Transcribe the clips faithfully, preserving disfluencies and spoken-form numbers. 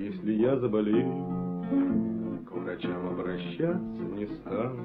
если я заболею, к врачам обращаться не стану.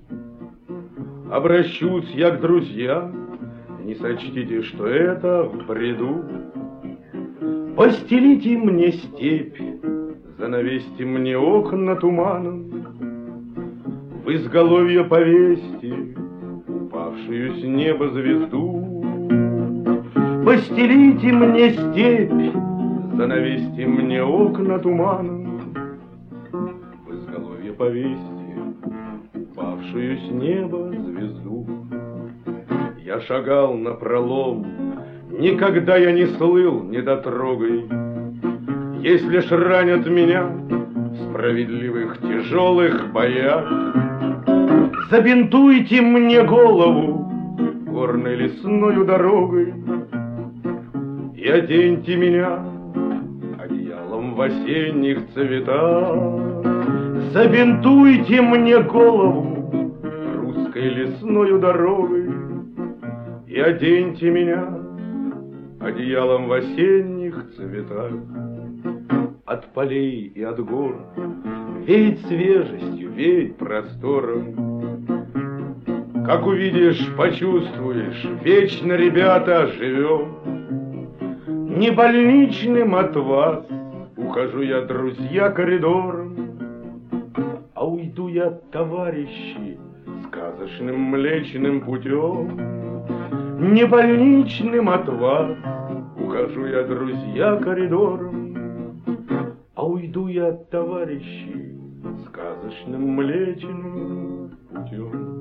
Обращусь я к друзьям, не сочтите, что это в бреду. Постелите мне степь, занавесьте мне окна туманом, в изголовье повесьте упавшую с неба звезду. Постелите мне степь, занавесьте мне окна туманом, в изголовье повесьте упавшую с неба звезду. Я шагал напролом, никогда я не слыл недотрогой. Если ж ранят меня в справедливых тяжелых боях, забинтуйте мне голову горной лесною дорогой и оденьте меня одеялом в осенних цветах. Забинтуйте мне голову русской лесною дорогой и оденьте меня одеялом в осенних цветах. От полей и от гор веет свежестью, веет простором. Как увидишь, почувствуешь, вечно, ребята, живем. Не больничным от вас ухожу я, друзья, коридором, а уйду я, товарищи, сказочным млечным путем. Не больничным от вас ухожу я, друзья, коридором, а уйду я, товарищи, сказочным млечным путем.